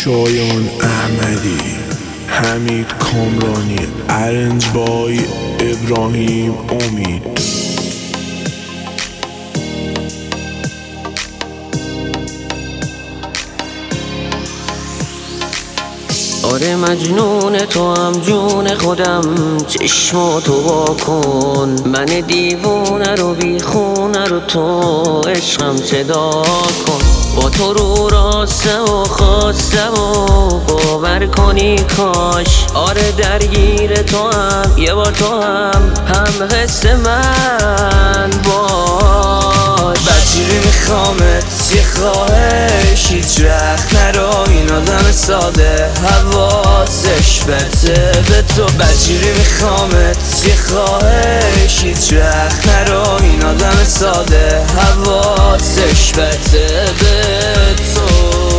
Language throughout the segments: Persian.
شایان احمدی، حمید کامرانی، ارنج بای ابراهیم امید. آره مجنون تو هم جون خودم، چشماتو وا کن. من دیوونه رو بی خونه رو تو عشقم صدا کن. با تو رو راستم و خواستم و باور کنی کاش. آره درگیر تو هم یه بار تو هم حس من باش. بدجوری میخوامت یه خواهش، هیچ رخت نرو این آدم ساده حواسش بته به تو. بدجوری میخوامت یه خواهش، هیچ رخت نرو این آدم ساده حواسش بته به تو.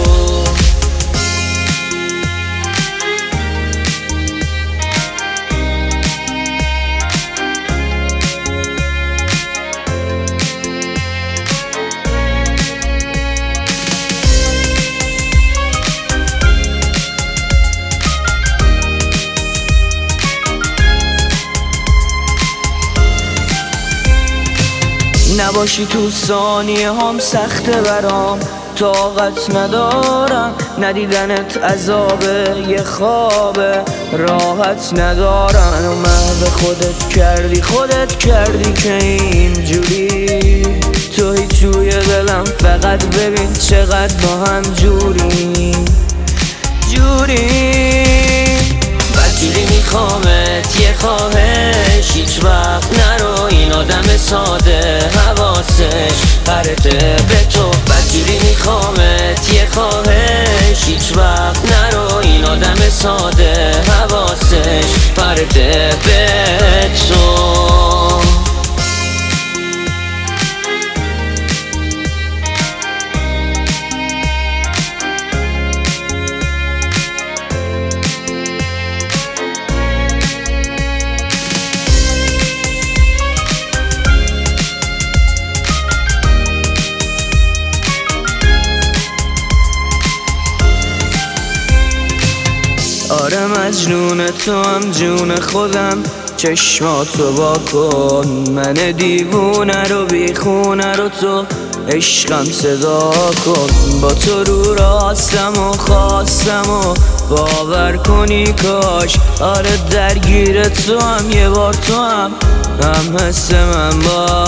نباشی تو ثانیه هم سخته برام، طاقت ندارم ندیدنت عذابه، یه خوابه راحت ندارم. منو محو خودت کردی که اینجوری توی توی دلم، فقط ببین چقدر با هم جوری. بدجوری میخوامت یه خواهش، هیچ وقت نرو این آدم ساده حواسش پرته به تو. بدجوری میخوامت یه خواهش، هیچ وقت نرو این آدم ساده حواسش پرته به تو. آره مجنون تو هم جون خودم، چشماتو وا کن. من دیوونه رو بی خونه رو تو عشقم صدا کن. با تو رو راستم و خواستم و باور کنی کاش. آره درگیر تو هم یه بار تو هم حس من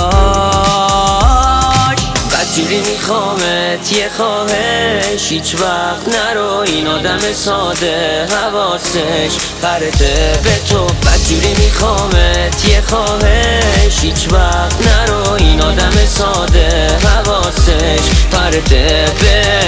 باش. بدجوری میخوامت یه خواهش، هیچ وقت نرو این آدم ساده حواسش پرته به تو. بدجوری میخوامت یه خواهش، هیچ وقت نرو این آدم ساده حواسش پرته به